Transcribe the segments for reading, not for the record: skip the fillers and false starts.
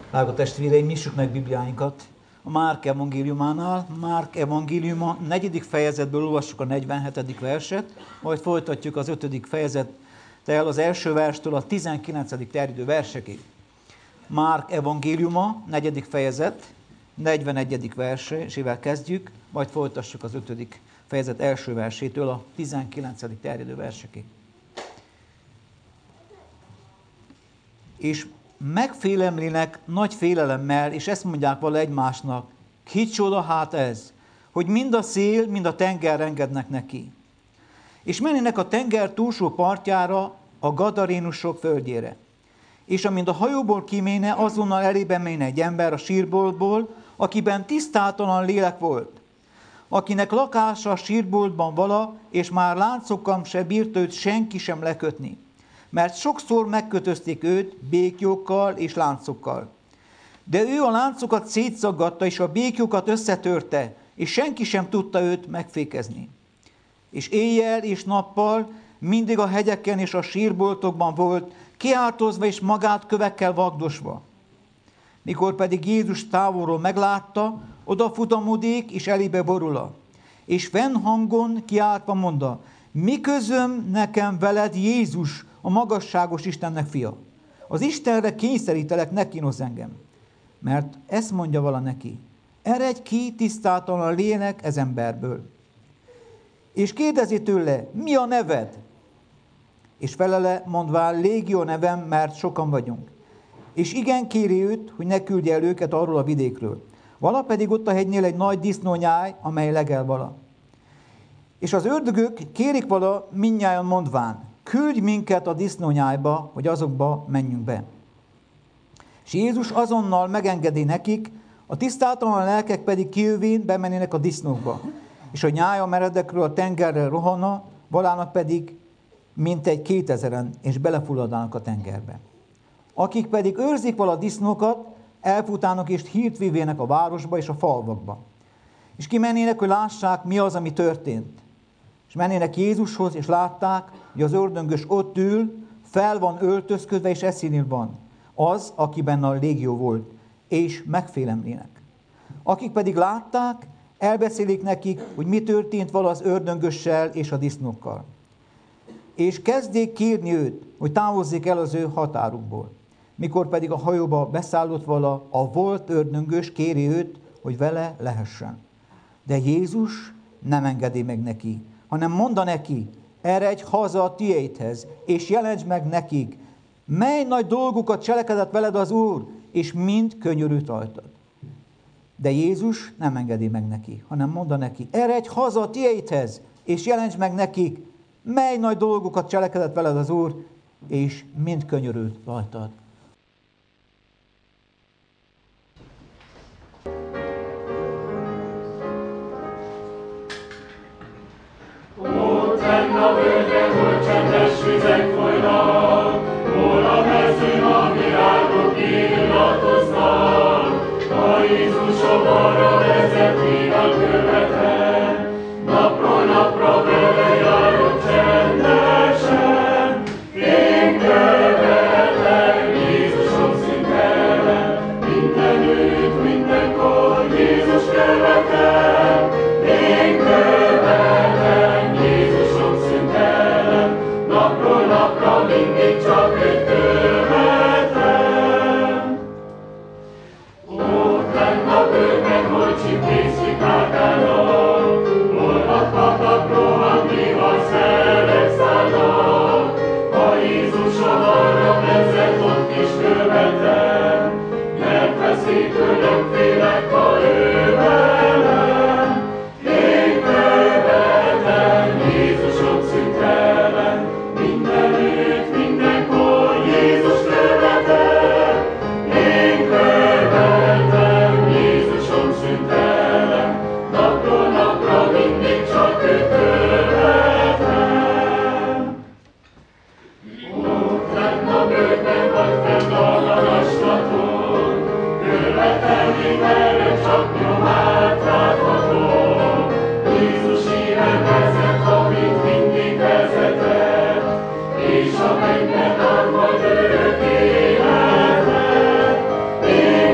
Drága testvéreim, nyissuk meg Bibliáinkat a Márk evangéliumánál. Márk evangéliuma 4. fejezetből olvassuk a 47. verset, majd folytatjuk az 5. fejezettel az első verstől a 19. terjedő versekig. Márk evangéliuma 4. fejezet 41. versével kezdjük, majd folytassuk az 5. fejezet első versétől a 19. terjedő versekig. És megfélemlinek nagy félelemmel, és ezt mondják vala egymásnak: kicsoda hát ez, hogy mind a szél, mind a tenger engednek neki. És mennének a tenger túlsó partjára, a gadarénusok földjére. És amint a hajóból kiméne, azonnal elébe méne egy ember a sírboltból, akiben tisztátalan lélek volt, akinek lakása a sírboltban vala, és már láncokkal se bírt őt senki sem lekötni, mert sokszor megkötözték őt béklyókkal és láncokkal. De ő a láncokat szétszaggatta, és a béklyókat összetörte, és senki sem tudta őt megfékezni. És éjjel és nappal mindig a hegyeken és a sírboltokban volt, kiáltozva és magát kövekkel vagdosva. Mikor pedig Jézus távolról meglátta, odafutamodik, és elébe borula. És fennhangon kiáltva mondta: mi közöm nekem veled, Jézus, a magasságos Istennek fia? Az Istenre kényszerítelek, ne kínozz engem. Mert ezt mondja vala neki: eredj ki tisztátalan a lélek ez emberből. És kérdezi tőle: mi a neved? És felele mondván: Légió nevem, mert sokan vagyunk. És igen kéri őt, hogy ne küldje el őket arról a vidékről. Vala pedig ott a hegynél egy nagy disznónyáj, amely legel vala. És az ördögök kérik vala mindnyájan mondván: küldj minket a disznónyájba, hogy azokba menjünk be. És Jézus azonnal megengedi nekik, a tisztátalan lelkek pedig kijövén bemennének a disznókba. És a nyája meredekről a tengerre rohanna, valának pedig mintegy 2000-en, és belefulladnának a tengerbe. Akik pedig őrzik vala disznókat, elfutának és hírt vivének a városba és a falvakba. És kimennének, hogy lássák, mi az, ami történt. És mennének Jézushoz, és látták, hogy az ördöngös ott ül, fel van öltözködve, és eszénél van az, akiben a légió volt, és megfélemlének. Akik pedig látták, elbeszélik nekik, hogy mi történt vala az ördöngössel és a disznókkal. És kezdték kérni őt, hogy távozzék el az ő határukból. Mikor pedig a hajóba beszállott vala, a volt ördöngös kéri őt, hogy vele lehessen. De Jézus nem engedi meg neki, hanem mondta neki: eredj haza a tieidhez, és jelentsd meg nekik, mely nagy dolgokat cselekedett veled az Úr, és mind könyörült rajtad. De Jézus nem engedi meg neki, hanem mondta neki: eredj haza a tieidhez, és jelentsd meg nekik, mely nagy dolgokat cselekedett veled az Úr, és mind könyörült rajtad. A völgyben, hol csendes vizek folynak, hol a mezőn a virágok illatoznak. A Jézusom arra vezet, míg a követem, napról napra vele járok csendesen. Én követem, Jézusom szüntelen, mindenütt, mindenkor Jézus követem. Én követem, Jézusom szüntelen, napról napra mindig csak őt követem. Ott lenn a bőrben, hol csipészik árkának, hol vadpatak rohandival szelek szállnak. Ha Jézusom arra vezet, ott is követem, mert veszélytől nem félek, ha ő velem. Én követem, Jézusom szüntelen, mindenütt, mindenkor Jézus követem. Én követem, Jézusom szüntelen, napról napra mindig csak őt követem. Ott lenn a bőrben, vagy fenn a magaslaton, követem, míg erre csak nyomát láthatom. Jézus híven vezet, amit mindig vezetett, és a mennyben ad majd örök életet. Én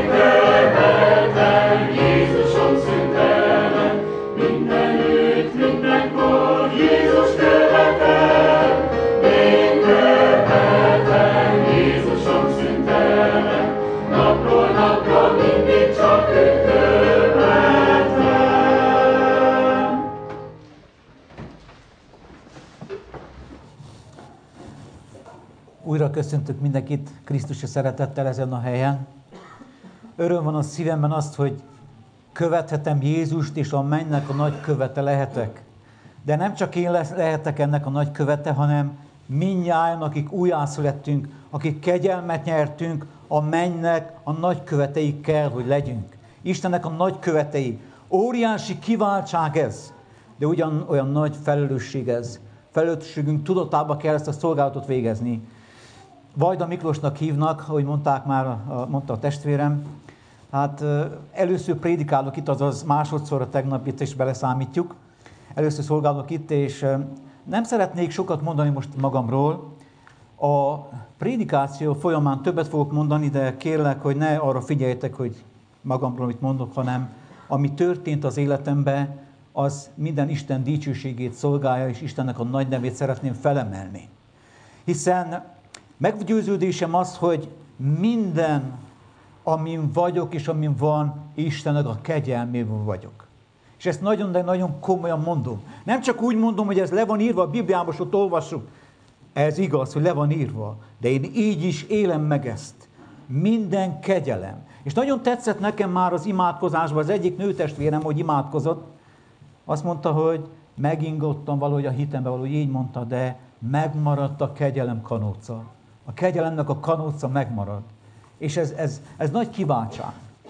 köszöntök mindenkit Krisztusi szeretettel ezen a helyen. Öröm van a szívemben azt, hogy követhetem Jézust, és a mennynek a nagykövete lehetek. De nem csak én lehetek ennek a nagykövete, hanem mindnyájan, akik újjászülettünk, akik kegyelmet nyertünk, a mennynek a nagykövetei kell, hogy legyünk. Istennek a nagykövetei. Óriási kiváltság ez, de olyan nagy felelősség ez. Felelősségünk tudatába kell ezt a szolgálatot végezni. Vajda Miklósnak hívnak, ahogy mondták már, mondta a testvérem. Hát először prédikálok itt, azaz másodszorra tegnap itt is beleszámítjuk. Először szolgálok itt, és nem szeretnék sokat mondani most magamról. A prédikáció folyamán többet fogok mondani, de kérlek, hogy ne arra figyeljetek, hogy magamról mit mondok, hanem ami történt az életemben, az minden Isten dicsőségét szolgálja, és Istennek a nagy nevét szeretném felemelni. Hiszen meggyőződésem az, hogy minden, amin vagyok és amin van, Istennek a kegyelmében vagyok. És ezt nagyon, de nagyon komolyan mondom. Nem csak úgy mondom, hogy ez le van írva a Bibliában, és ott olvassuk. Ez igaz, hogy le van írva, de én így is élem meg ezt. Minden kegyelem. És nagyon tetszett nekem már az imádkozásban, az egyik nőtestvérem, hogy imádkozott, azt mondta, hogy megingottam valahogy a hitembe, valahogy így mondta, de megmaradt a kegyelem kanóca. A kegyelemnek a kanóca megmarad. És ez nagy kiváltság.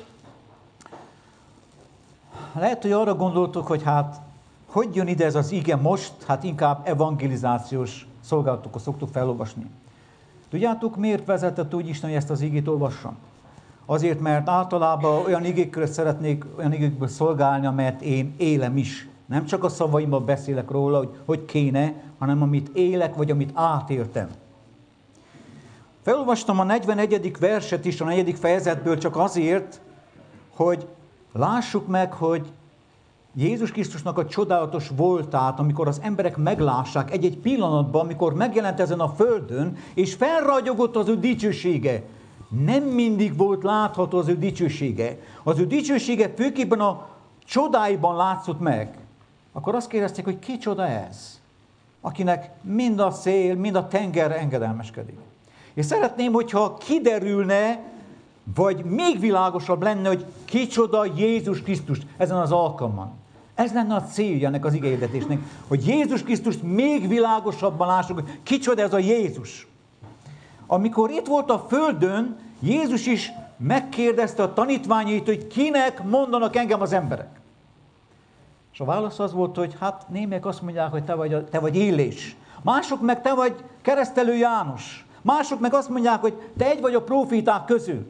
Lehet, hogy arra gondoltok, hogy hát, hogy jön ide ez az ige most? Hát inkább evangelizációs szolgálatokhoz szoktuk felolvasni. Tudjátok, miért vezetett úgy Isten, hogy ezt az igét olvassam? Azért, mert általában olyan igékről szeretnék olyan igékből szolgálni, amelyet én élem is. Nem csak a szavaimban beszélek róla, hogy kéne, hanem amit élek, vagy amit átéltem. Felolvastam a 41. verset is, a 4. fejezetből csak azért, hogy lássuk meg, hogy Jézus Krisztusnak a csodálatos voltát, amikor az emberek meglássák egy-egy pillanatban, amikor megjelent ezen a földön, és felragyogott az ő dicsősége. Nem mindig volt látható az ő dicsősége. Az ő dicsősége főképpen a csodáiban látszott meg. Akkor azt kérdezték, hogy ki csoda ez? Akinek mind a szél, mind a tenger engedelmeskedik. És szeretném, hogyha kiderülne, vagy még világosabb lenne, hogy kicsoda Jézus Krisztus ezen az alkalman. Ez lenne a célja ennek az igéhirdetésnek, hogy Jézus Krisztust még világosabban lássuk, hogy kicsoda ez a Jézus. Amikor itt volt a földön, Jézus is megkérdezte a tanítványait, hogy kinek mondanak engem az emberek. És a válasz az volt, hogy hát némelyek azt mondják, hogy te vagy Illés. Mások meg te vagy Keresztelő János. Mások meg azt mondják, hogy te egy vagy a próféták közül.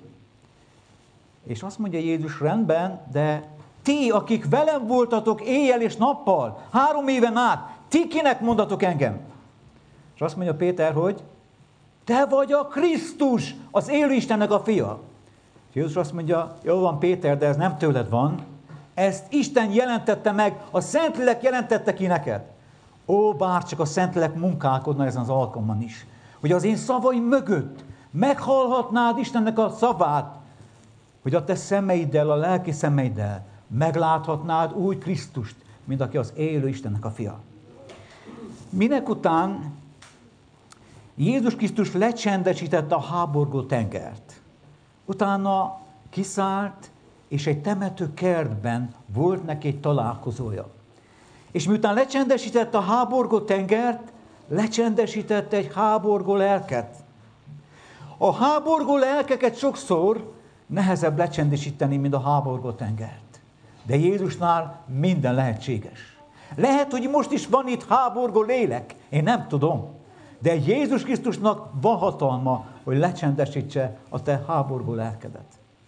És azt mondja Jézus, rendben, de ti, akik velem voltatok éjjel és nappal, 3 éven át, ti kinek mondatok engem? És azt mondja Péter, hogy te vagy a Krisztus, az élő Istennek a fia. És Jézus azt mondja, jó van Péter, de ez nem tőled van. Ezt Isten jelentette meg, a Szentlélek jelentette ki neked. Ó, bárcsak a Szentlélek munkálkodna ezen az alkalman is. Hogy az én szavaim mögött meghallhatnád Istennek a szavát, hogy a te szemeiddel, a lelki szemeiddel megláthatnád úgy Krisztust, mint aki az élő Istennek a fia. Minek után Jézus Krisztus lecsendesítette a háborgó tengert. Utána kiszállt, és egy temető kertben volt neki egy találkozója. És miután lecsendesítette a háborgó tengert, lecsendesítette egy háborgó lelket. A háborgó lelkeket sokszor nehezebb lecsendesíteni, mint a háborgó tengert. De Jézusnál minden lehetséges. Lehet, hogy most is van itt háborgó lélek, én nem tudom. De Jézus Krisztusnak van hatalma, hogy lecsendesítse a te háborgó lelkedet.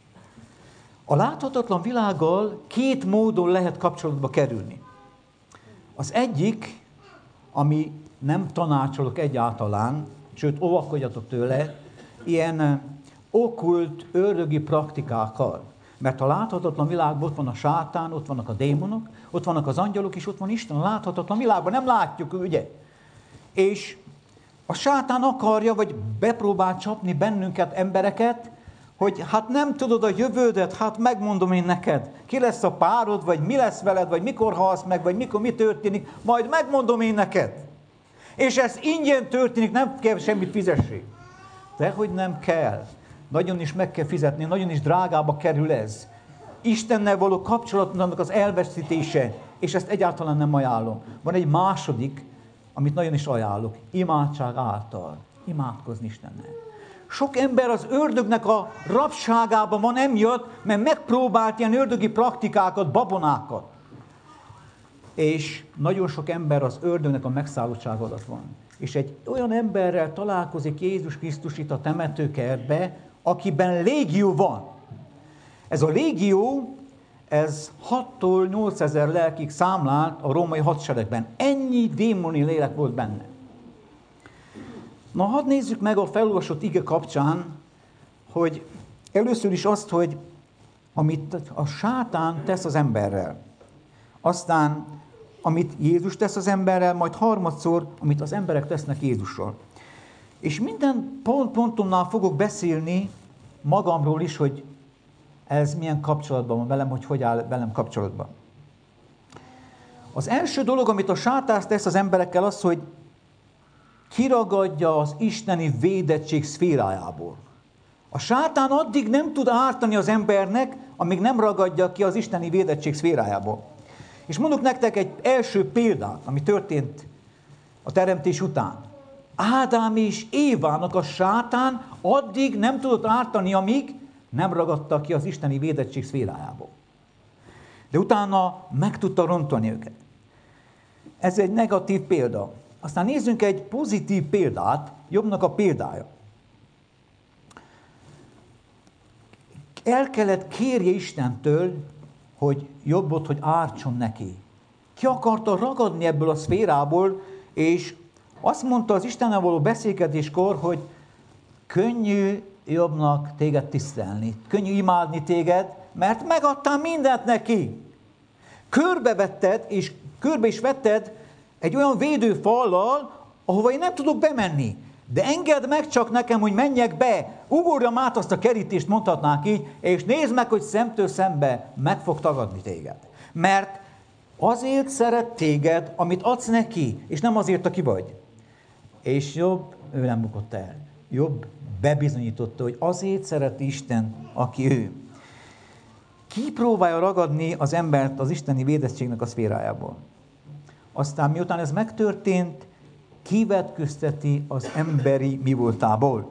A láthatatlan világgal 2 módon lehet kapcsolatba kerülni. Az egyik, ami nem tanácsolok egyáltalán, sőt, óvakodjatok tőle, ilyen okkult, ördögi praktikákkal. Mert a láthatatlan világban ott van a sátán, ott vannak a démonok, ott vannak az angyalok, és ott van Isten a láthatatlan világban. Nem látjuk, ugye? És a sátán akarja, vagy bepróbál csapni bennünket, embereket, hogy hát nem tudod a jövődet, hát megmondom én neked. Ki lesz a párod, vagy mi lesz veled, vagy mikor halsz meg, vagy mikor mi történik, majd megmondom én neked. És ez ingyen történik, nem kell semmit fizessék. Dehogy nem kell. Nagyon is meg kell fizetni, nagyon is drágába kerül ez. Istennel való kapcsolatnak az elveszítése, és ezt egyáltalán nem ajánlom. Van egy második, amit nagyon is ajánlok. Imádság által. Imádkozni Istennel. Sok ember az ördögnek a rabságában van emiatt, mert megpróbált ilyen ördögi praktikákat, babonákat. És nagyon sok ember az ördögnek a megszállottság alatt van. És egy olyan emberrel találkozik Jézus Krisztus itt a temetőkertbe, akiben légió van. Ez a légió, ez 6-tól 8000 lelkig számlált a római hadseregben. Ennyi démoni lélek volt benne. Na, hadd nézzük meg a felolvasott ige kapcsán, hogy először is azt, hogy amit a sátán tesz az emberrel. Aztán, amit Jézus tesz az emberrel, majd harmadszor, amit az emberek tesznek Jézusról. És minden pontomnál fogok beszélni magamról is, hogy ez milyen kapcsolatban van velem, hogy áll velem kapcsolatban. Az első dolog, amit a sátán tesz az emberekkel, az, hogy kiragadja az isteni védettség szférájából. A sátán addig nem tud ártani az embernek, amíg nem ragadja ki az isteni védettség szférájából. És mondok nektek egy első példát, ami történt a teremtés után. Ádám és Évának a sátán addig nem tudott ártani, amíg nem ragadta ki az isteni védettség szférájából. De utána meg tudta rontani őket. Ez egy negatív példa. Aztán nézzünk egy pozitív példát, Jobbnak a példája. El kellett kérje Istentől, hogy Jobbot, hogy ártson neki. Ki akarta ragadni ebből a szférából, és azt mondta az Istennel való beszélgetéskor, hogy könnyű Jobbnak téged tisztelni, könnyű imádni téged, mert megadtál mindent neki. Körbevetted, és körbe is vetted egy olyan védőfallal, ahova én nem tudok bemenni. De engedd meg csak nekem, hogy menjek be, ugorjam át azt a kerítést, mondhatnánk így, és nézd meg, hogy szemtől szembe meg fog tagadni téged. Mert azért szeret téged, amit adsz neki, és nem azért, aki vagy. És Jobb, ő nem bukott el. Jobb bebizonyította, hogy azért szeret Isten, aki ő. Ki próbálja ragadni az embert az isteni védettségnek a szférájából? Aztán miután ez megtörtént, kivetközteti az emberi mi voltából.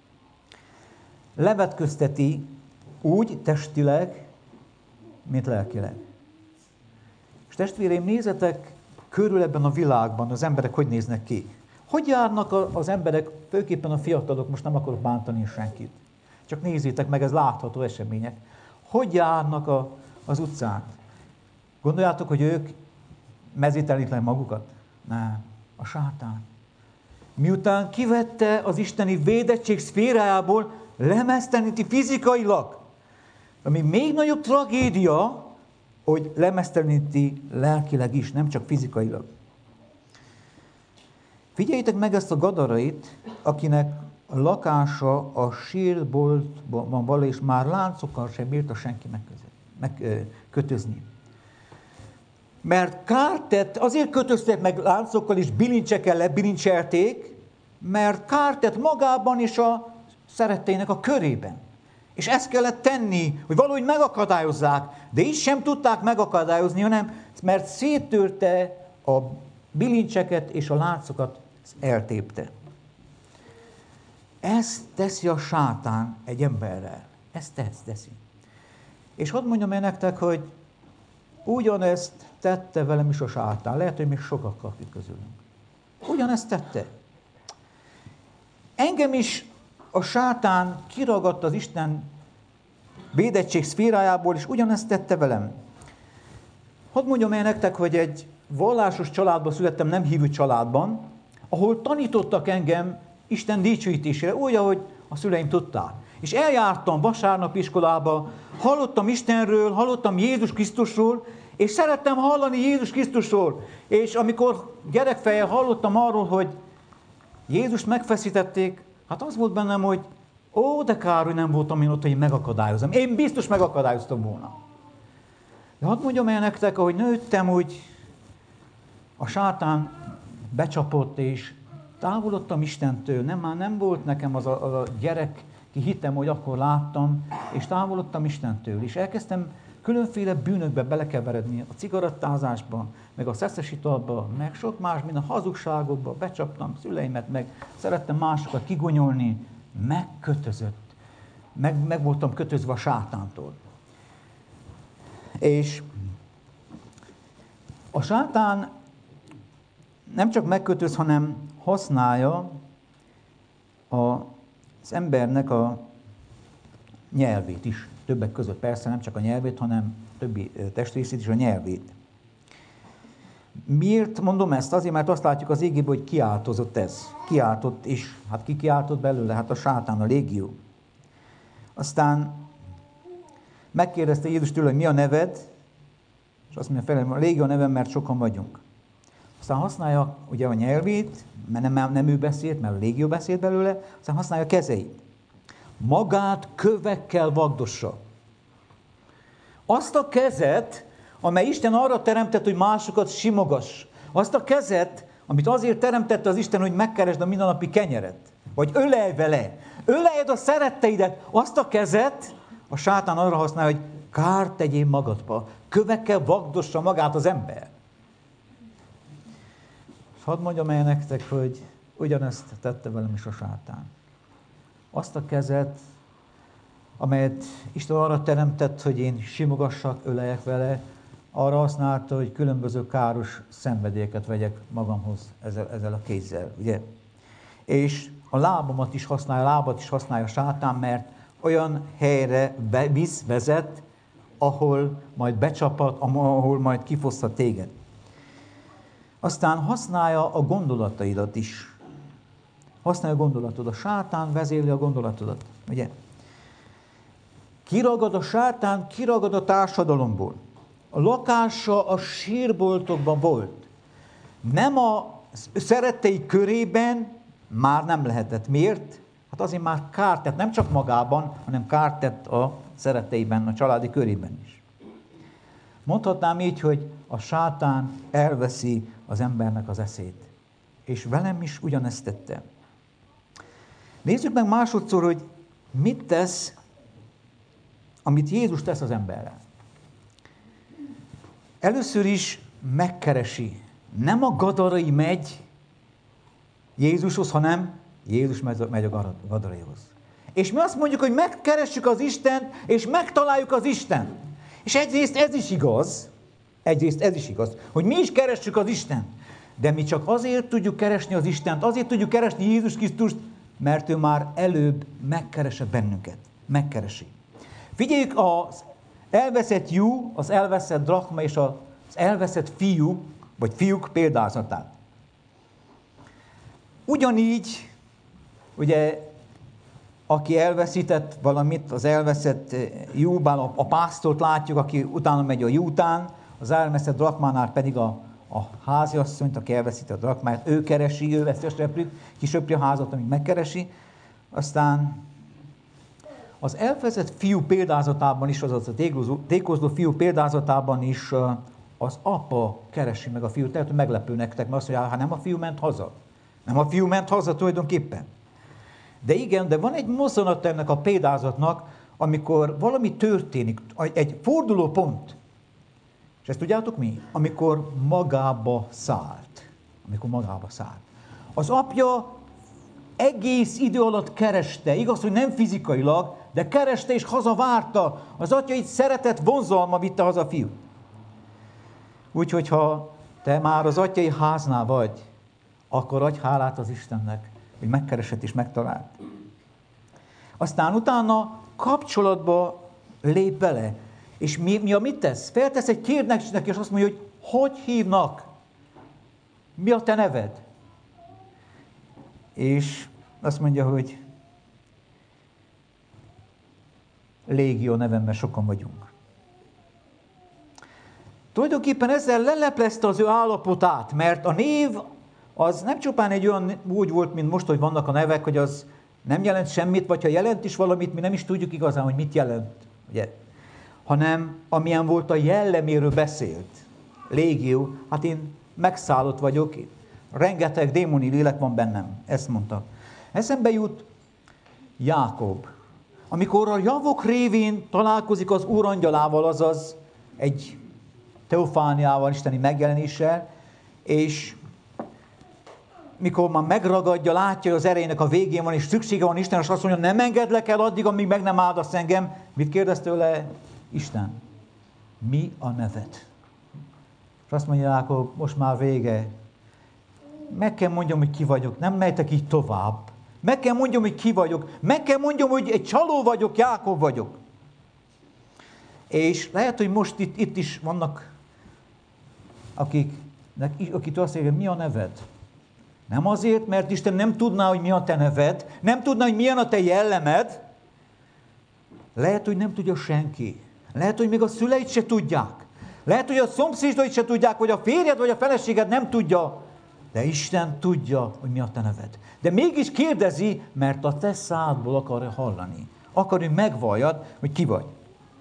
Levetközteti úgy testileg, mint lelkileg. És testvéreim, nézzetek körül ebben a világban, az emberek hogy néznek ki. Hogy járnak az emberek, főképpen a fiatalok, most nem akarok bántani senkit. Csak nézzétek meg, ez látható események. Hogy járnak az utcán? Gondoljátok, hogy ők mezítelik magukat? Nem. A sátán. Miután kivette az isteni védettség szférájából, lemezteníti fizikailag. Ami még nagyobb tragédia, hogy lemezteníti lelkileg is, nem csak fizikailag. Figyeljétek meg ezt a gadarait, akinek a lakása a sírboltban van, és már láncokkal sem bírta senki megkötözni. Mert kárt tett, azért kötöztek meg láncokkal és bilincsekkel lebilincselték, mert kárt tett magában és a szeretteinek a körében. És ezt kellett tenni, hogy valahogy megakadályozzák, de így sem tudták megakadályozni, hanem mert széttörte a bilincseket és a láncokat eltépte. Ezt teszi a sátán egy emberrel. Ezt teszi. És hadd mondjam el nektek, hogy ugyanezt tette velem is a sátán. Lehet, hogy még sokakkal itt közülünk. Ugyanezt tette. Engem is a sátán kiragadta az Isten védettség szférájából, és ugyanezt tette velem. Hadd mondjam el nektek, hogy egy vallásos családban születtem, nem hívő családban, ahol tanítottak engem Isten dicsőítésére, úgy, ahogy a szüleim tudták. És eljártam vasárnapi iskolába, hallottam Istenről, hallottam Jézus Krisztusról, és szerettem hallani Jézus Krisztusról. És amikor gyerekfejjel hallottam arról, hogy Jézust megfeszítették, hát az volt bennem, hogy de kár, hogy nem voltam én ott, hogy megakadályozom. Én biztos megakadályoztam volna. De hadd mondjam el nektek, ahogy nőttem, úgy a sátán becsapott, és Távolodtam Istentől, már nem volt nekem az a gyerek, ki hittem, hogy akkor láttam, és távolodtam Istentől, és elkezdtem különféle bűnökbe belekeveredni, a cigarettázásba, meg a szeszes italba, meg sok más, mint a hazugságokba, becsaptam szüleimet, meg szerettem másokat kigonyolni, megkötözött, meg voltam kötözve a sátántól. És a sátán nem csak megkötöz, hanem használja az embernek a nyelvét is. Többek között persze nem csak a nyelvét, hanem többi testrészét is, a nyelvét. Miért mondom ezt? Azért, mert azt látjuk az égében, hogy kiáltozott ez. Kiáltott, és hát ki kiáltott belőle? Hát a sátán, a légió. Aztán megkérdezte Jézus tőle, hogy mi a neved, és azt mondja felem, a légió a nevem, mert sokan vagyunk. Aztán használja ugye a nyelvét, mert nem ő beszélt, mert a légió beszélt belőle, aztán használja a kezeit. Magát kövekkel vagdossa. Azt a kezet, amely Isten arra teremtett, hogy másokat simogass. Azt a kezet, amit azért teremtette az Isten, hogy megkeresd a mindennapi kenyeret. Vagy ölelj vele. Öleljed a szeretteidet. Azt a kezet a sátán arra használja, hogy kárt tegyél magadba. Kövekkel vagdossa magát az ember. És hadd mondjam el nektek, hogy ugyanezt tette velem is a sátán. Azt a kezet, amelyet Isten arra teremtett, hogy én simogassak, öleljek vele, arra használta, hogy különböző káros szenvedélyeket vegyek magamhoz ezzel a kézzel, ugye? És a lábamat is használja, a lábat is használja a sátán, mert olyan helyre vezet, ahol majd becsapat, ahol majd kifosztat téged. Aztán használja a gondolataidat is. Használja a gondolatodat. A sátán vezérli a gondolatodat, ugye? Kiragad a sátán, kiragad a társadalomból. A lakása a sírboltokban volt. Nem a szerettei körében már nem lehetett. Miért? Hát azért már kárt tett, nem csak magában, hanem kárt tett a szeretteiben, a családi körében is. Mondhatnám így, hogy a sátán elveszi az embernek az eszét. És velem is ugyanezt tette. Nézzük meg másodszor, hogy mit tesz, amit Jézus tesz az emberrel. Először is megkeresi. Nem a gadarai megy Jézushoz, hanem Jézus megy a gadaraihoz. És mi azt mondjuk, hogy megkeressük az Istent, és megtaláljuk az Istent. És egyrészt ez is igaz, hogy mi is keressük az Istent. De mi csak azért tudjuk keresni az Istent, azért tudjuk keresni Jézus Krisztust, mert ő már előbb megkeresett bennünket. Megkeresi. Figyeljük az elveszett lyuk, az elveszett drachma és az elveszett fiú, vagy fiúk példázatát. Ugyanígy, ugye, aki elveszített valamit, az elveszett lyukban, a pásztort látjuk, aki utána megy a lyuk után, az elveszett drachmánál pedig a háziasszonyt, aki elveszített a drachmát, ő keresi, ő veszi a söprűt, kisöpri a házat, amíg megkeresi. Aztán az elveszett fiú példázatában is, azaz a tékozló fiú példázatában is az apa keresi meg a fiút. Tehát meglepő nektek, mert azt mondja, hát nem a fiú ment haza. Nem a fiú ment haza tulajdonképpen. De igen, de van egy mozzanat ennek a példázatnak, amikor valami történik, egy fordulópont. És ezt tudjátok mi? Amikor magába szállt. Az apja egész idő alatt kereste, igaz, hogy nem fizikailag, de kereste és hazavárta. Az atya így szeretett vonzalma vitte haza a fiút. Úgyhogy ha te már az atyai háznál vagy, akkor adj hálát az Istennek, hogy megkeresett és megtalált. Aztán utána kapcsolatba lép vele. És mit tesz? Feltesz egy kérdést neki, és azt mondja, hogy hívnak? Mi a te neved? És azt mondja, hogy légió nevem, mert sokan vagyunk. Tulajdonképpen ezzel leleplezte az ő állapotát, mert a név az nem csupán egy olyan úgy volt, mint most, hogy vannak a nevek, hogy az nem jelent semmit, vagy ha jelent is valamit, mi nem is tudjuk igazán, hogy mit jelent. Ugye? Hanem amilyen volt a jelleméről beszélt. Légió, hát én megszállott vagyok, rengeteg démoni lélek van bennem. Ezt mondta. Eszembe jut Jákob. Amikor a javok révén találkozik az Úr angyalával, azaz egy teofániával, isteni megjelenéssel, és mikor már megragadja, látja, hogy az erejének a végén van, és szüksége van Isten, és azt mondja, nem engedlek el addig, amíg meg nem áldasz engem. Mit kérdez tőle Isten? Mi a neved? És azt mondja Jákob, most már vége. Meg kell mondjam, hogy ki vagyok, nem mehetek így tovább. Meg kell mondjam, hogy ki vagyok. Meg kell mondjam, hogy egy csaló vagyok, Jákob vagyok. És lehet, hogy most itt is vannak, akitől azt mondják, mi a neved? Nem azért, mert Isten nem tudná, hogy mi a te neved, nem tudná, hogy milyen a te jellemed. Lehet, hogy nem tudja senki. Lehet, hogy még a szüleid se tudják. Lehet, hogy a szomszédjaid se tudják, vagy a férjed, vagy a feleséged nem tudja. De Isten tudja, hogy mi a te neved. De mégis kérdezi, mert a te szádból akarja hallani. Akar, hogy megvalljad, hogy ki vagy.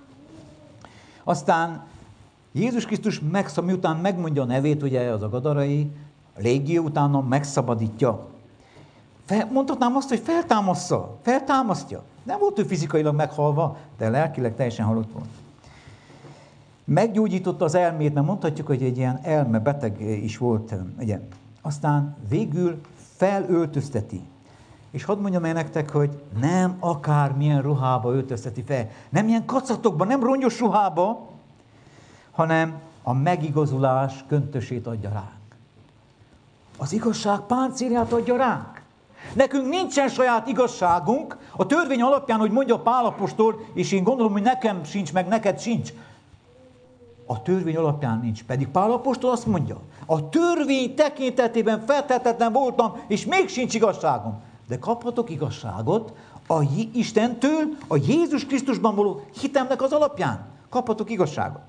Aztán Jézus Krisztus miután megmondja a nevét, ugye az a gadarai, a légió utána megszabadítja. Mondhatnám azt, hogy feltámasztja. Nem volt ő fizikailag meghalva, de lelkileg teljesen halott volt. Meggyógyította az elmét, mert mondhatjuk, hogy egy ilyen elmebeteg is volt. Ugye. Aztán végül felöltözteti. És hadd mondjam el nektek, hogy nem akármilyen ruhába öltözteti fel. Nem ilyen kacatokba, nem rongyos ruhába, hanem a megigazulás köntösét adja ránk. Az igazság páncélját adja ránk. Nekünk nincsen saját igazságunk, a törvény alapján, hogy mondja Pál apostol, és én gondolom, hogy nekem sincs, meg neked sincs. A törvény alapján nincs. Pedig Pál apostol azt mondja, a törvény tekintetében feltehetetlen voltam, és még sincs igazságom. De kaphatok igazságot Istentől, a Jézus Krisztusban való hitemnek az alapján. Kaphatok igazságot.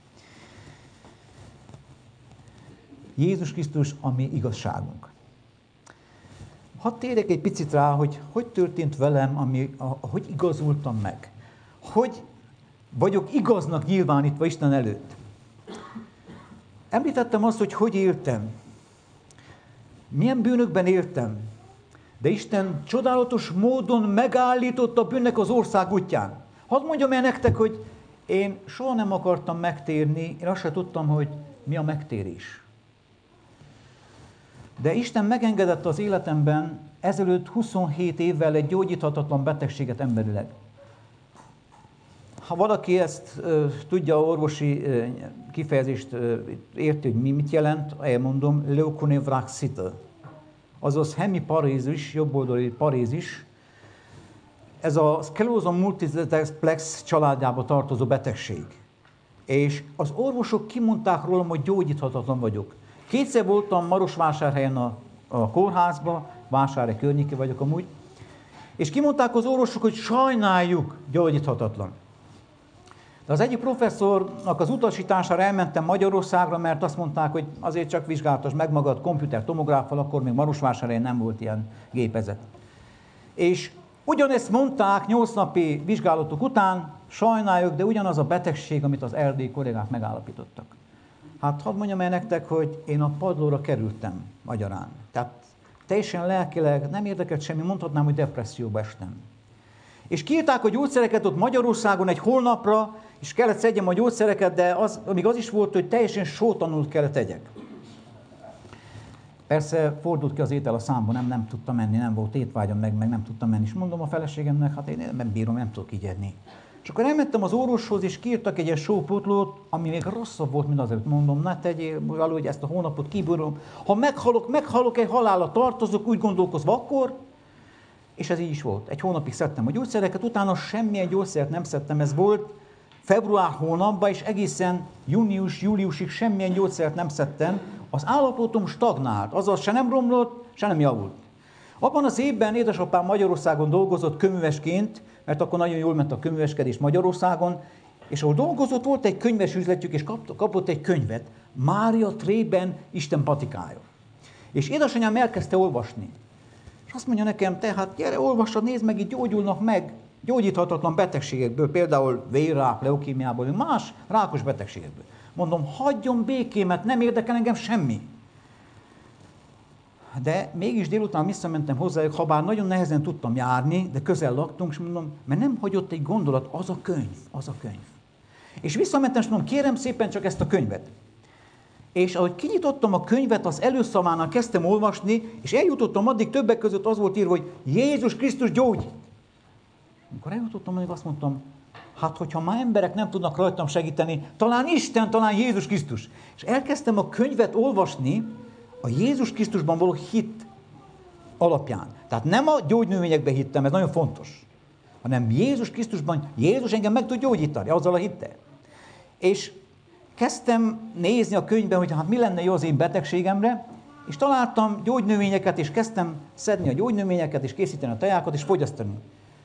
Jézus Krisztus a mi igazságunk. Hadd térjek egy picit rá, hogy történt velem, hogy igazultam meg. Hogy vagyok igaznak nyilvánítva Isten előtt. Említettem azt, hogy éltem. Milyen bűnökben éltem. De Isten csodálatos módon megállította a bűnnek az ország útján. Hadd mondjam el nektek, hogy én soha nem akartam megtérni, én azt sem tudtam, hogy mi a megtérés. De Isten megengedett az életemben ezelőtt 27 évvel egy gyógyíthatatlan betegséget emberileg. Ha valaki ezt tudja, orvosi kifejezést érti, hogy mit jelent, elmondom, leukonevraxite. Azaz hemiparézis, jobboldali parézis. Ez a sclerosis multiplex családjába tartozó betegség. És az orvosok kimondták rólam, hogy gyógyíthatatlan vagyok. Kétszer voltam Marosvásárhelyen a kórházba, Vásárhely környéke vagyok amúgy, és kimondták az orvosok, hogy sajnáljuk, gyógyíthatatlan. De az egyik professzornak az utasítására elmentem Magyarországra, mert azt mondták, hogy azért csak vizsgáltasd meg magad komputer tomográffal, akkor még Marosvásárhelyen nem volt ilyen gépezet. És ugyanezt mondták 8 napi vizsgálatok után, sajnáljuk, de ugyanaz a betegség, amit az erdélyi kollégák megállapítottak. Hát hadd mondjam el nektek, hogy én a padlóra kerültem magyarán. Tehát teljesen lelkileg nem érdekelt semmi, mondhatnám, hogy depresszióba estem. És kiírták a gyógyszereket ott Magyarországon egy holnapra, és kellett szedjem a gyógyszereket, de még az is volt, hogy teljesen sótanul kellett tegyek. Persze fordult ki az étel a számba, nem tudtam menni, nem volt étvágyam, meg nem tudtam menni. És mondom a feleségemnek, hát én nem bírom, nem tudok így enni. És akkor elmentem az orvoshoz, és kiírtak egy ilyen sópótlót, ami még rosszabb volt, mint azért. Mondom, ne tegyél, valahogy ezt a hónapot kibírom. Ha meghalok, egy halálra tartozok, úgy gondolkozva akkor. És ez így is volt. Egy hónapig szedtem a gyógyszereket, utána semmilyen gyógyszert nem szedtem, ez volt február hónapban, és egészen júniusig semmilyen gyógyszert nem szedtem. Az állapotom stagnált, azaz se nem romlott, se nem javult. Abban az évben édesapám Magyarországon dolgozott könyvesként, mert akkor nagyon jól ment a könyveskedés Magyarországon, és ahol dolgozott, volt egy könyves üzletjük, és kapott egy könyvet, Mária Trében Isten patikája. És édesanyám elkezdte olvasni. És azt mondja nekem, hát gyere, olvassad, nézd meg, itt gyógyulnak meg gyógyíthatatlan betegségekből, például vérrák, leukémiából, más rákos betegségekből. Mondom, hagyjon békémet, nem érdekel engem semmi. De mégis délután visszamentem hozzájuk, ha bár nagyon nehezen tudtam járni, de közel laktunk, és mondom, mert nem hagyott egy gondolat, az a könyv. És visszamentem, és mondom, kérem szépen csak ezt a könyvet. És ahogy kinyitottam a könyvet, az előszavánál kezdtem olvasni, és eljutottam addig, többek között az volt írva, hogy Jézus Krisztus gyógyít. Amikor eljutottam, azt mondtam, hát hogyha már emberek nem tudnak rajtam segíteni, talán Isten, talán Jézus Krisztus. És elkezdtem a könyvet olvasni a Jézus Krisztusban való hit alapján. Tehát nem a gyógynövényekbe hittem, ez nagyon fontos, hanem Jézus Krisztusban, Jézus engem meg tud gyógyítani, azzal a hittel. És kezdtem nézni a könyvben, hogy hát mi lenne jó az én betegségemre, és találtam gyógynövényeket, és kezdtem szedni a gyógynövényeket, és készíteni a tejákat, és fogyasztani.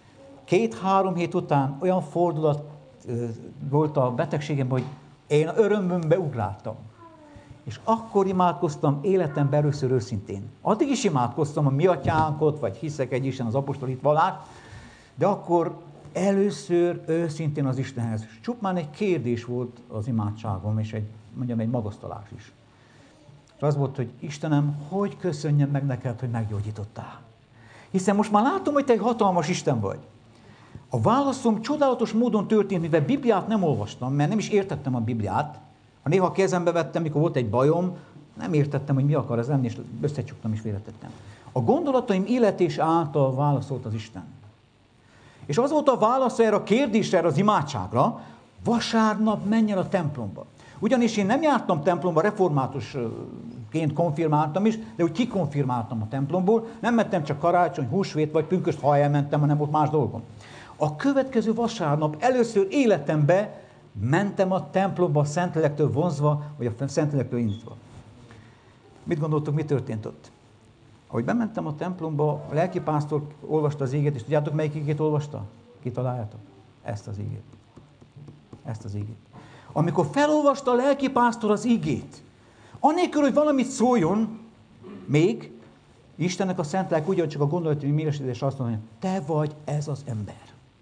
2-3 hét után olyan fordulat volt a betegségemben, hogy én örömömbe ugráltam. És akkor imádkoztam életemben először őszintén. Addig is imádkoztam a mi atyánkot, vagy hiszek egy Isten, az apostoli hitvallás, de akkor először őszintén az Istenhez. Csupán egy kérdés volt az imádságom, és egy magasztalás is. És az volt, hogy Istenem, hogy köszönjem meg neked, hogy meggyógyítottál. Hiszen most már látom, hogy te egy hatalmas Isten vagy. A válaszom csodálatos módon történt, mivel Bibliát nem olvastam, mert nem is értettem a Bibliát. Ha néha a kezembe vettem, mikor volt egy bajom, nem értettem, hogy mi akar ez lenni, és összecsuktam és félretettem. A gondolataim életése által válaszolt az Isten. És az volt a válasz erre a kérdésre, erre az imádságra, vasárnap menj el a templomba. Ugyanis én nem jártam templomba, reformátusként konfirmáltam is, de úgy kikonfirmáltam a templomból, nem mentem csak karácsony, húsvét vagy pünkösd, ha elmentem, hanem volt más dolgom. A következő vasárnap először életemben mentem a templomba a Szentlélektől vonzva, vagy a Szentlélektől indítva. Mit gondoltok, mi történt ott? Ahogy bementem a templomba, a lelkipásztor olvasta az ígét, és tudjátok, melyik ígét olvasta? Kitaláljátok? Ezt az ígét. Ezt az ígét. Amikor felolvasta a lelkipásztor az ígét, anélkül, hogy valamit szóljon, még Istennek a Szent Lélek ugyancsak a gondolati minősítés azt mondja, hogy te vagy ez az ember.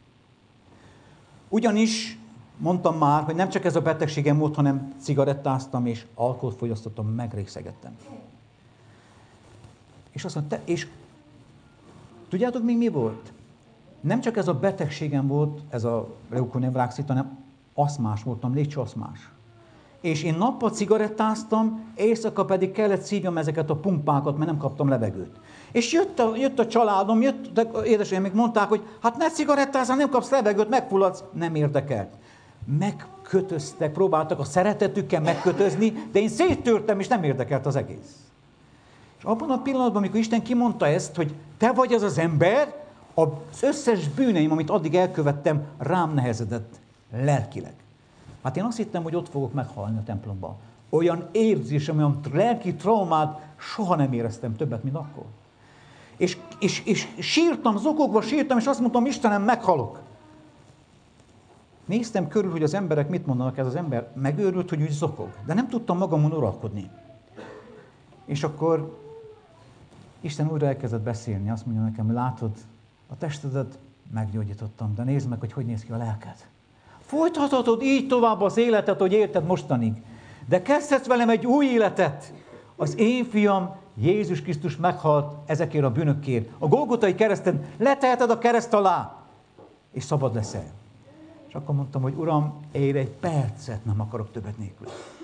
Ugyanis mondtam már, hogy nem csak ez a betegségem volt, hanem cigarettáztam és alkoholt fogyasztottam, megrégszegettem. És azt mondta, és tudjátok még mi volt? Nem csak ez a betegségem volt, ez a leukonevráxit, hanem aszmás voltam, légcsőaszmás. És én nappal cigarettáztam, éjszaka pedig kellett szívjam ezeket a pumpákat, mert nem kaptam levegőt. És jött a családom, édesanyám még mondták, hogy hát ne cigarettázzál, nem kapsz levegőt, megfulladsz. Nem érdekelt. Megkötöztek, próbáltak a szeretetükkel megkötözni, de én széttörtem, és nem érdekelt az egész. És abban a pillanatban, amikor Isten kimondta ezt, hogy te vagy az az ember, az összes bűneim, amit addig elkövettem, rám nehezedett lelkileg. Hát én azt hittem, hogy ott fogok meghalni a templomban. Olyan érzésem, olyan lelki traumát soha nem éreztem többet, mint akkor. És sírtam, zokogva sírtam, és azt mondtam, Istenem, meghalok. Néztem körül, hogy az emberek mit mondanak, ez az ember megőrült, hogy úgy zokog. De nem tudtam magamon uralkodni. És akkor Isten újra elkezdett beszélni, azt mondja nekem, látod, a testedet meggyógyítottam, de nézd meg, hogy néz ki a lelked. Folytathatod így tovább az életet, hogy élted mostanig. De kezdhetsz velem egy új életet. Az én fiam, Jézus Krisztus meghalt ezekért a bűnökért. A Golgotai kereszten leteheted a kereszt alá, és szabad leszel. És akkor mondtam, hogy Uram, én egy percet nem akarok többet nélkül.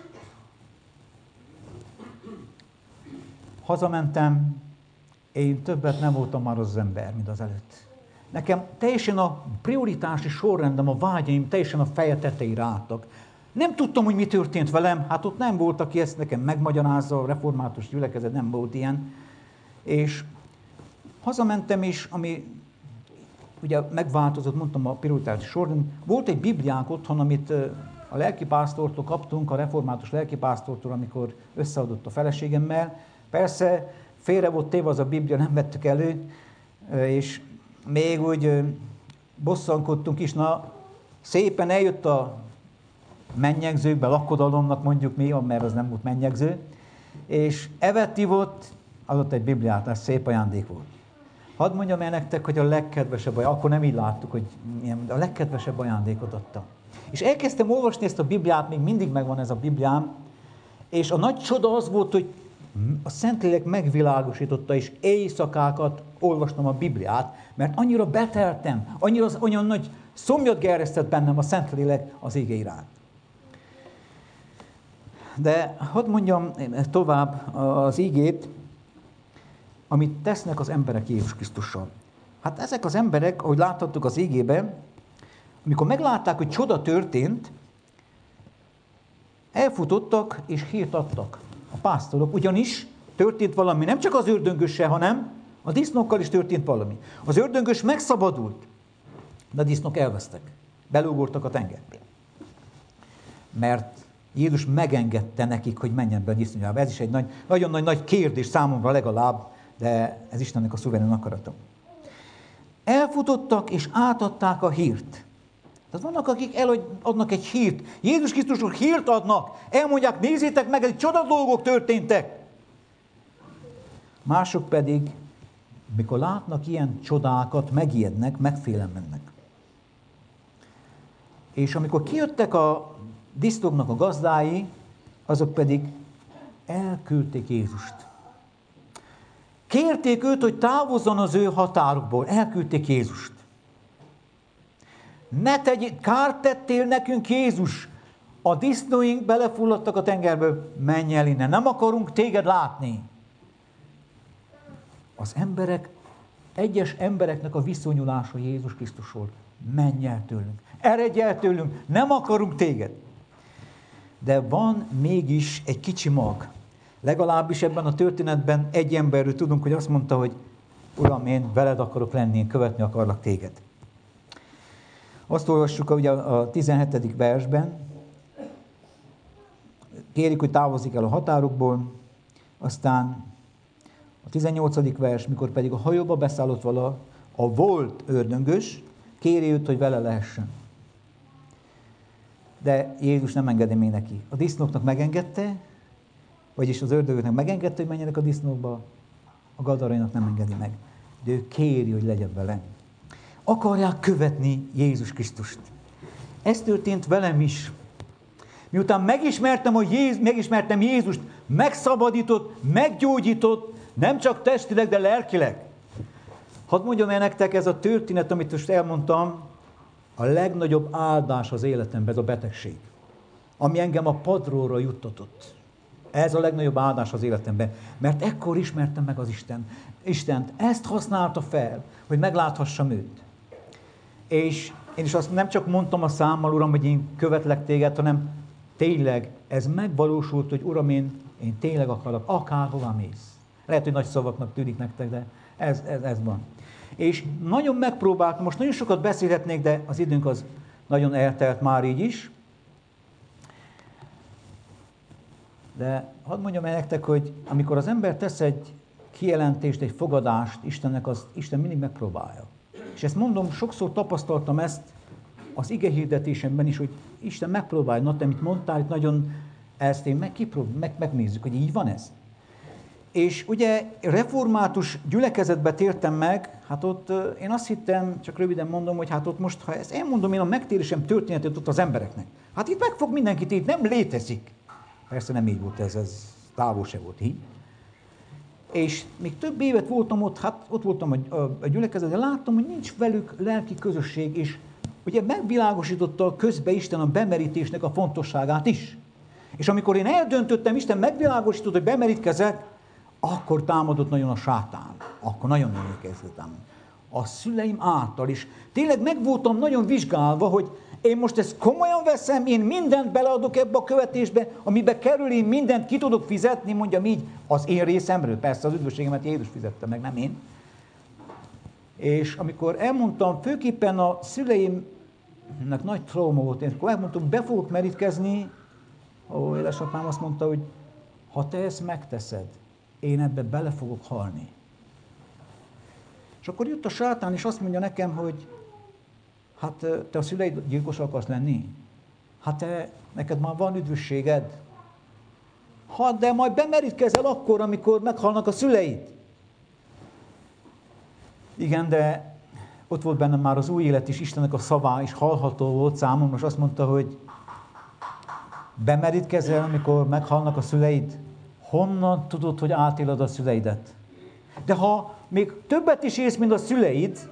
Hazamentem, én többet nem voltam már az ember, mint az előtt. Nekem teljesen a prioritási sorrendem, a vágyaim teljesen a feje tetejére álltak. Nem tudtam, hogy mi történt velem, hát ott nem volt, aki ezt nekem megmagyarázza, a református gyülekezet nem volt ilyen. És hazamentem is, ami ugye megváltozott, mondtam, a prioritási sorrend. Volt egy Bibliánk otthon, amit a lelkipásztortól kaptunk, a református lelkipásztortól, amikor összeadott a feleségemmel. Persze félre volt téve az a Biblia, nem vettük elő, és még úgy bosszankodtunk is, na szépen eljött a mennyegzőkbe, lakodalomnak mondjuk mi, mert az nem volt mennyegző, és evett, ivott, adott egy Bibliát, ez szép ajándék volt. Hadd mondjam el nektek, hogy a legkedvesebb ajándék, akkor nem így láttuk, hogy milyen, de a legkedvesebb ajándékot adta. És elkezdtem olvasni ezt a Bibliát, még mindig megvan ez a Bibliám, és a nagy csoda az volt, hogy a Szentlélek megvilágosította, és éjszakákat olvastam a Bibliát, mert annyira beteltem, olyan nagy szomjat gerjesztett bennem a Szentlélek az ége iránt. De hadd mondjam tovább az ígét, amit tesznek az emberek Jézus Krisztussal. Hát ezek az emberek, ahogy láthattuk az ígében, amikor meglátták, hogy csoda történt, elfutottak és hírt adtak a pásztorok, ugyanis történt valami, nem csak az ördöngössel, hanem a disznókkal is történt valami. Az ördöngös megszabadult, de a disznók elvesztek, belugortak a tengerbe. Mert Jézus megengedte nekik, hogy menjen be a disznójába. Ez is egy nagyon nagy kérdés számomra legalább, de ez Istennek a szuverén akarata. Elfutottak és átadták a hírt. Tehát vannak, akik eladnak egy hírt. Jézus Krisztusról hírt adnak. Elmondják, nézzétek meg, egy csoda dolgok történtek. Mások pedig, mikor látnak ilyen csodákat, megijednek, megfélemlennek. És amikor kijöttek a disznóknak a gazdái, azok pedig elküldték Jézust. Kérték őt, hogy távozzon az ő határukból. Elküldték Jézust. Kárt tettél nekünk, Jézus. A disznóink belefulladtak a tengerbe. Menj el innen, nem akarunk téged látni. Az emberek, egyes embereknek a viszonyulása Jézus Krisztusról. Menj el tőlünk, eredj el tőlünk, nem akarunk téged. De van mégis egy kicsi mag. Legalábbis ebben a történetben egy emberről tudunk, hogy azt mondta, hogy Uram, én veled akarok lenni, én követni akarlak téged. Azt olvassuk ugye a 17. versben, kérik, hogy távozik el a határokból, aztán a 18. vers, mikor pedig a hajóba beszállott vala a volt ördöngös, kéri őt, hogy vele lehessen. De Jézus nem engedi még neki. A disznóknak megengedte, vagyis az ördögöknek megengedte, hogy menjenek a disznókba, a gadarainak nem engedi meg. De ő kéri, hogy legyen vele. Akarják követni Jézus Krisztust. Ez történt velem is. Miután megismertem Jézust, megszabadított, meggyógyított, nem csak testileg, de lelkileg. Hadd mondjam el nektek, ez a történet, amit most elmondtam, a legnagyobb áldás az életemben, ez a betegség, ami engem a padlóra juttatott. Ez a legnagyobb áldás az életemben, mert ekkor ismertem meg az Istent. Ezt használta fel, hogy megláthassam őt. És én is azt nem csak mondtam a számmal, Uram, hogy én követlek téged, hanem tényleg ez megvalósult, hogy Uram, én tényleg akarok, akárhova mész. Lehet, hogy nagy szavaknak tűnik nektek, de ez van. És nagyon megpróbáltam, most nagyon sokat beszélhetnék, de az időnk az nagyon eltelt már így is. De hadd mondjam el nektek, hogy amikor az ember tesz egy kijelentést, egy fogadást Istennek, az Isten mindig megpróbálja. És ezt mondom, sokszor tapasztaltam ezt az igehirdetésemben is, hogy Isten megpróbálja. Na, te mit mondtál, itt nagyon ezt én megnézzük, hogy így van ez. És ugye református gyülekezetbe tértem meg, hát ott én azt hittem, csak röviden mondom, hogy hát ott most, ha ezt elmondom én a megtérésem történetét ott az embereknek, hát itt megfog mindenkit, itt nem létezik. Persze nem így volt ez távol se volt így. És még több évet voltam ott, hát ott voltam a gyülekezetben, láttam, hogy nincs velük lelki közösség, és ugye megvilágosította közbe Isten a bemerítésnek a fontosságát is. És amikor én eldöntöttem, Isten megvilágosított, hogy bemerítkezek, akkor támadott nagyon a sátán. Akkor nagyon kezdett támadni. A szüleim által is. Tényleg meg voltam nagyon vizsgálva, hogy én most ezt komolyan veszem, én mindent beleadok ebbe a követésbe, amibe kerül, én mindent ki tudok fizetni, mondjam így, az én részemről. Persze az üdvösségemet Jézus fizette meg, nem én. És amikor elmondtam, főképpen a szüleimnek nagy trauma volt, én akkor elmondtam, be fogok merítkezni, édesapám azt mondta, hogy ha te ezt megteszed, én ebbe bele fogok halni. És akkor jött a sátán, és azt mondja nekem, hogy hát te a szüleid gyilkos akarsz lenni? Hát neked már van üdvösséged. Hát de majd bemerítkezel akkor, amikor meghalnak a szüleid. Igen, de ott volt bennem már az új élet is, Istennek a szavá is hallható volt számomra, most azt mondta, hogy bemerítkezel, amikor meghalnak a szüleid? honnan tudod, hogy átéled a szüleidet? De ha még többet is élsz, mint a szüleid,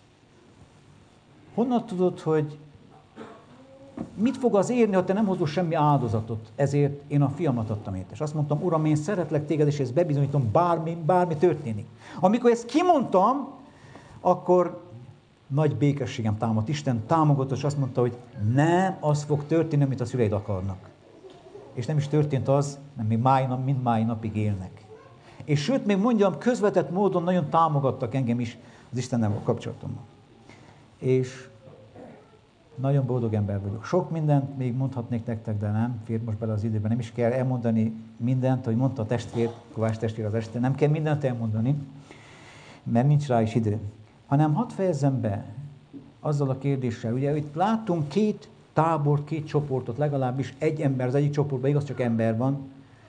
honnan tudod, hogy mit fog az érni, ha te nem hozol semmi áldozatot? Ezért én a fiamat adtam ért. És azt mondtam, Uram, én szeretlek téged, és ezt bebizonyítom, bármi történik. Amikor ezt kimondtam, akkor nagy békességem támadt. Isten támogatott, és azt mondta, hogy nem az fog történni, amit a szüleid akarnak. És nem is történt az, mert még mind mai napig élnek. És sőt, még mondjam, közvetett módon nagyon támogattak engem is az Istennel a kapcsolatomban. És nagyon boldog ember vagyok. Sok mindent még mondhatnék nektek, de nem fér most bele az időben. Nem is kell elmondani mindent, hogy mondta a testvér, Kovács testvér az este. Nem kell mindent elmondani, mert nincs rá is idő. Hanem hadd fejezzem be azzal a kérdéssel. Ugye itt láttunk két tábort, két csoportot, legalábbis egy ember, az egyik csoportban igaz, csak ember van.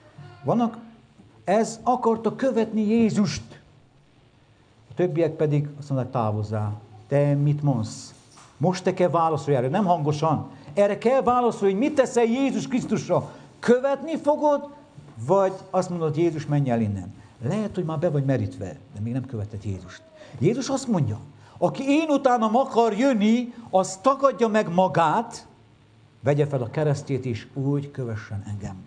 Ez akarta követni Jézust. A többiek pedig azt mondták, távozzál. Te mit mondsz? Most te kell válaszolni erre, nem hangosan. Erre kell válaszolni, hogy mit teszel Jézus Krisztusra. Követni fogod, vagy azt mondod, Jézus, menj el innen. Lehet, hogy már be vagy merítve, de még nem követed Jézust. Jézus azt mondja, aki én utánam akar jönni, az tagadja meg magát, vegye fel a keresztjét, és úgy kövessen engem.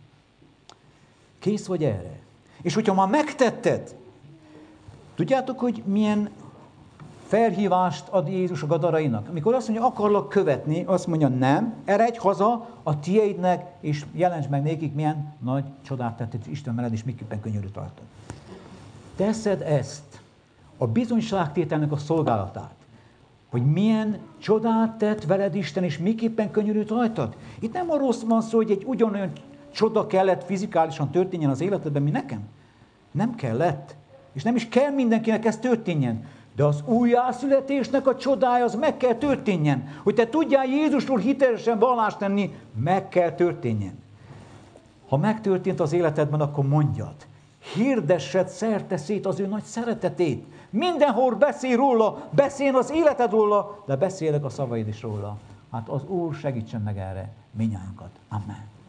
Kész vagy erre? És hogyha már megtetted, tudjátok, hogy milyen felhívást ad Jézus a gadarainak? Amikor azt mondja, akarlak követni, azt mondja, nem, eredj haza a tieidnek, és jelentsd meg nékik, milyen nagy csodát tetted Isten veled, és miképpen könnyörű tartod. Teszed ezt, a bizonyságtételnek a szolgálatát, hogy milyen csodát tett veled Isten, és miképpen könnyörűt rajtad. Itt nem arról van szó, hogy egy ugyanolyan csoda kellett fizikálisan történjen az életedben, mint nekem. Nem kellett. És nem is kell mindenkinek ez történjen. De az újjászületésnek a csodája, az meg kell történjen. Hogy te tudjál Jézusról hitelesen vallást tenni, meg kell történjen. Ha megtörtént az életedben, akkor mondjad. Hirdessed szerte szét az ő nagy szeretetét. Mindenhol beszélj róla, beszélj az életed róla, de beszélek a szavaid is róla. Hát az Úr segítsen meg erre minnyájunkat. Amen.